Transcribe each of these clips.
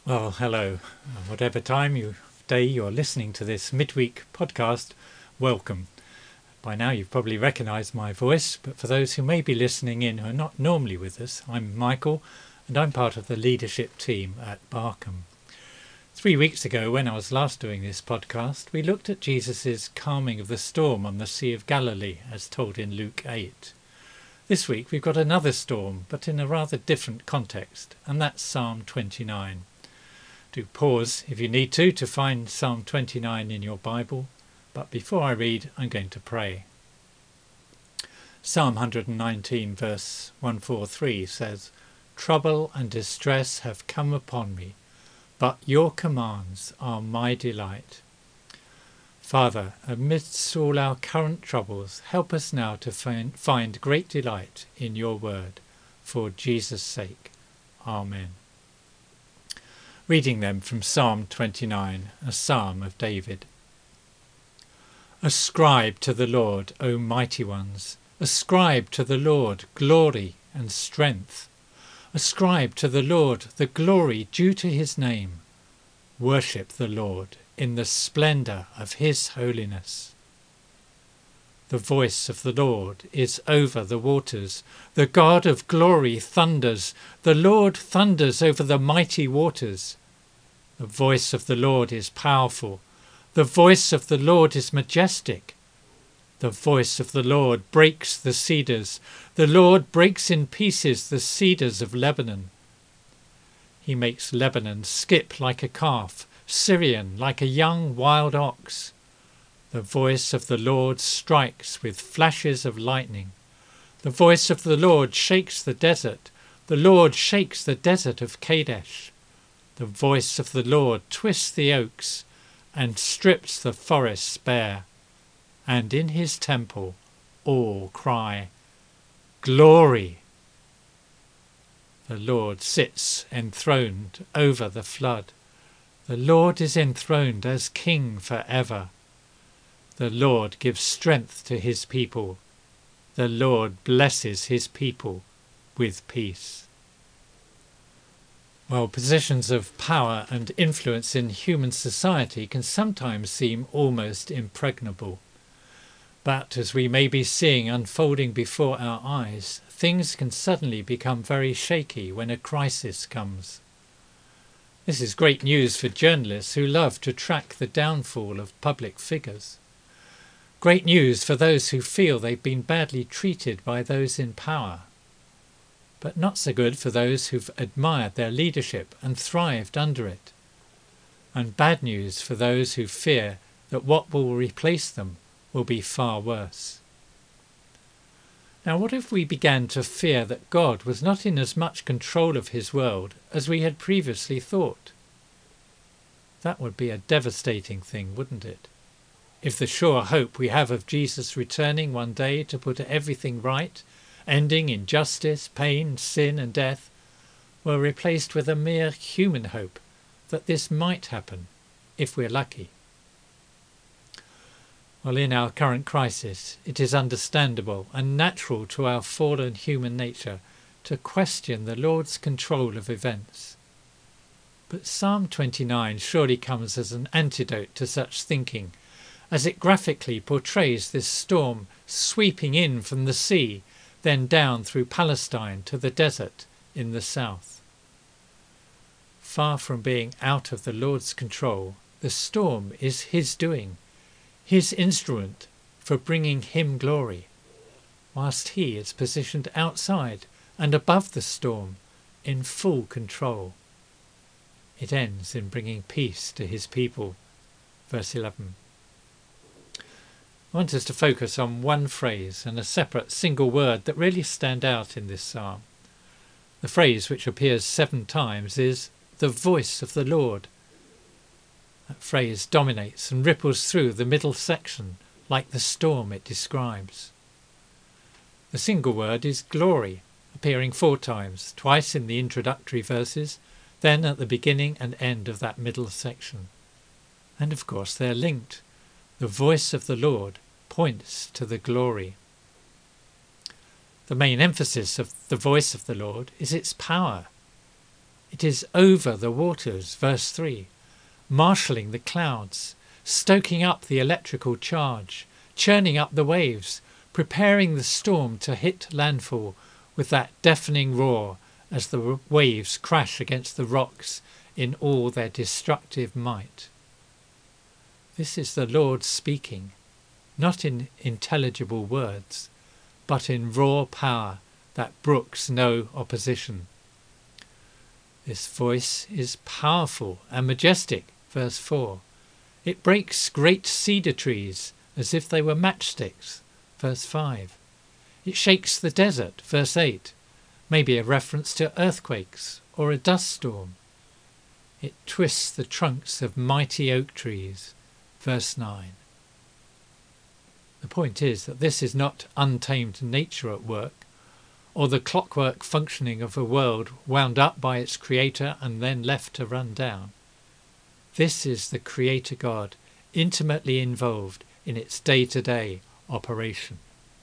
Well, hello. Whatever day you're listening to this midweek podcast, welcome. By now you've probably recognised my voice, but for those who may be listening in who are not normally with us, I'm Michael and I'm part of the leadership team at Barkham. 3 weeks ago, when I was last doing this podcast, we looked at Jesus' calming of the storm on the Sea of Galilee, as told in Luke 8. This week we've got another storm, but in a rather different context, and that's Psalm 29. Do pause if you need to find Psalm 29 in your Bible, but before I read, I'm going to pray. Psalm 119 verse 143 says, "Trouble and distress have come upon me, but your commands are my delight." Father, amidst all our current troubles, help us now to find great delight in your word, for Jesus' sake. Amen. Reading them from Psalm 29, a psalm of David. Ascribe to the Lord, O mighty ones. Ascribe to the Lord glory and strength. Ascribe to the Lord the glory due to his name. Worship the Lord in the splendour of his holiness. The voice of the Lord is over the waters. The God of glory thunders. The Lord thunders over the mighty waters. The voice of the Lord is powerful. The voice of the Lord is majestic. The voice of the Lord breaks the cedars. The Lord breaks in pieces the cedars of Lebanon. He makes Lebanon skip like a calf, Syrian like a young wild ox. The voice of the Lord strikes with flashes of lightning. The voice of the Lord shakes the desert. The Lord shakes the desert of Kadesh. The voice of the Lord twists the oaks and strips the forests bare. And in his temple all cry, "Glory!" The Lord sits enthroned over the flood. The Lord is enthroned as King forever. The Lord gives strength to his people. The Lord blesses his people with peace. Well, positions of power and influence in human society can sometimes seem almost impregnable. But as we may be seeing unfolding before our eyes, things can suddenly become very shaky when a crisis comes. This is great news for journalists who love to track the downfall of public figures. Great news for those who feel they've been badly treated by those in power. But not so good for those who've admired their leadership and thrived under it. And bad news for those who fear that what will replace them will be far worse. Now, what if we began to fear that God was not in as much control of his world as we had previously thought? That would be a devastating thing, wouldn't it? If the sure hope we have of Jesus returning one day to put everything right, ending in justice, pain, sin and death, were replaced with a mere human hope that this might happen, if we're lucky. Well, in our current crisis, it is understandable and natural to our fallen human nature to question the Lord's control of events. But Psalm 29 surely comes as an antidote to such thinking, as it graphically portrays this storm sweeping in from the sea, then down through Palestine to the desert in the south. Far from being out of the Lord's control, the storm is his doing, his instrument for bringing him glory, whilst he is positioned outside and above the storm in full control. It ends in bringing peace to his people. Verse 11. I want us to focus on one phrase and a separate single word that really stand out in this psalm. The phrase, which appears 7 times, is "the voice of the Lord." That phrase dominates and ripples through the middle section like the storm it describes. The single word is "glory," appearing 4 times, twice in the introductory verses, then at the beginning and end of that middle section. And of course they're linked. The voice of the Lord points to the glory. The main emphasis of the voice of the Lord is its power. It is over the waters, verse 3, marshalling the clouds, stoking up the electrical charge, churning up the waves, preparing the storm to hit landfall with that deafening roar as the waves crash against the rocks in all their destructive might. This is the Lord speaking, not in intelligible words, but in raw power that brooks no opposition. This voice is powerful and majestic, verse 4. It breaks great cedar trees as if they were matchsticks, verse 5. It shakes the desert, verse 8, maybe a reference to earthquakes or a dust storm. It twists the trunks of mighty oak trees, verse 9. The point is that this is not untamed nature at work, or the clockwork functioning of a world wound up by its creator and then left to run down. This is the Creator God, intimately involved in its day-to-day operation.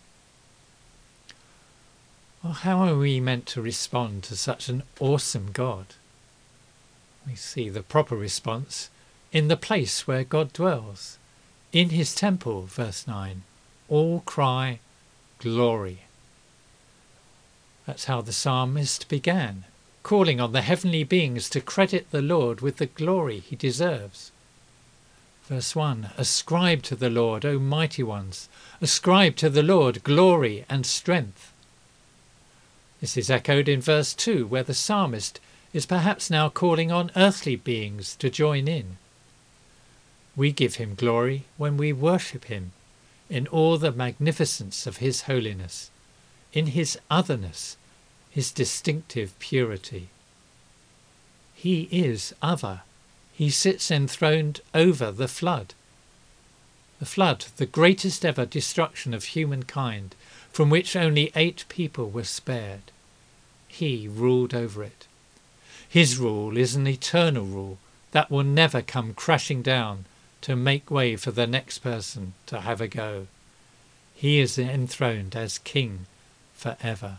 Well, how are we meant to respond to such an awesome God? We see the proper response in the place where God dwells. In his temple, verse 9, all cry, glory. That's how the psalmist began, calling on the heavenly beings to credit the Lord with the glory he deserves. Verse 1, ascribe to the Lord, O mighty ones, ascribe to the Lord glory and strength. This is echoed in verse 2, where the psalmist is perhaps now calling on earthly beings to join in. We give him glory when we worship him in all the magnificence of his holiness, in his otherness, his distinctive purity. He is other. He sits enthroned over the flood. The flood, the greatest ever destruction of humankind, from which only 8 people were spared. He ruled over it. His rule is an eternal rule that will never come crashing down to make way for the next person to have a go. He is enthroned as king forever.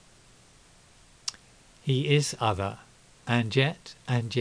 He is other, and yet,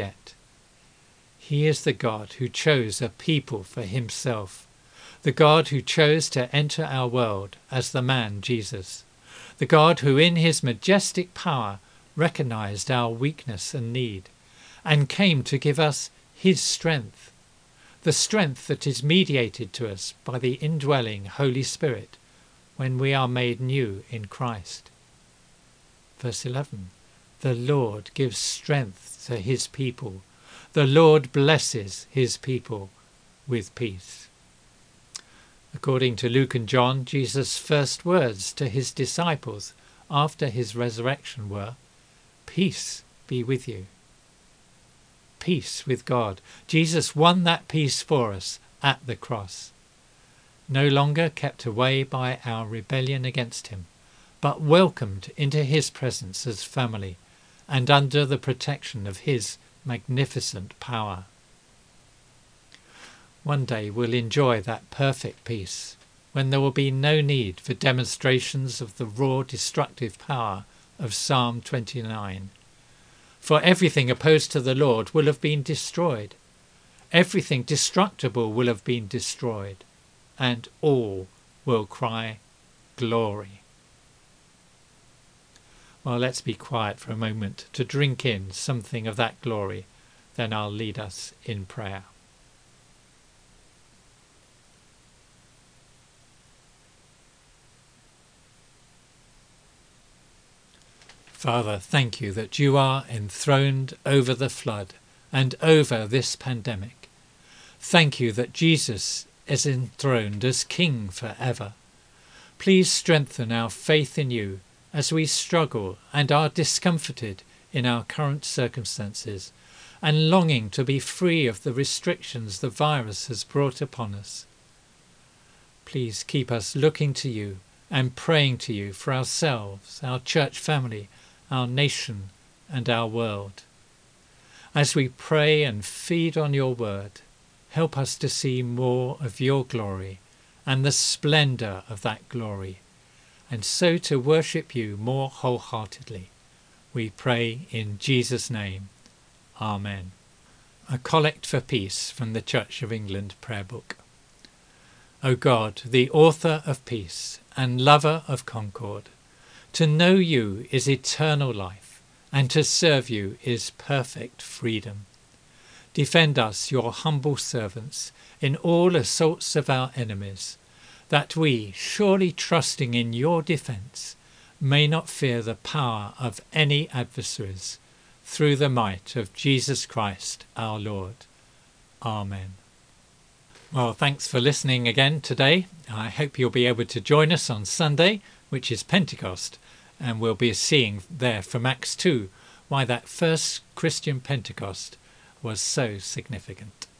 he is the God who chose a people for himself, the God who chose to enter our world as the man Jesus, the God who in his majestic power recognized our weakness and need, and came to give us his strength, the strength that is mediated to us by the indwelling Holy Spirit when we are made new in Christ. Verse 11, the Lord gives strength to his people. The Lord blesses his people with peace. According to Luke and John, Jesus' first words to his disciples after his resurrection were, peace be with you. Peace with God. Jesus won that peace for us at the cross. No longer kept away by our rebellion against him, but welcomed into his presence as family and under the protection of his magnificent power. One day we'll enjoy that perfect peace, when there will be no need for demonstrations of the raw destructive power of Psalm 29. For everything opposed to the Lord will have been destroyed. Everything destructible will have been destroyed, and all will cry, glory. Well, let's be quiet for a moment to drink in something of that glory. Then I'll lead us in prayer. Father, thank you that you are enthroned over the flood and over this pandemic. Thank you that Jesus is enthroned as King forever. Please strengthen our faith in you as we struggle and are discomforted in our current circumstances and longing to be free of the restrictions the virus has brought upon us. Please keep us looking to you and praying to you for ourselves, our church family, our nation and our world. As we pray and feed on your word, help us to see more of your glory and the splendour of that glory, and so to worship you more wholeheartedly. We pray in Jesus' name. Amen. A Collect for Peace from the Church of England Prayer Book. O God, the author of peace and lover of concord, to know you is eternal life, and to serve you is perfect freedom. Defend us, your humble servants, in all assaults of our enemies, that we, surely trusting in your defence, may not fear the power of any adversaries, through the might of Jesus Christ our Lord. Amen. Well, thanks for listening again today. I hope you'll be able to join us on Sunday, which is Pentecost, and we'll be seeing there from Acts 2 why that first Christian Pentecost was so significant.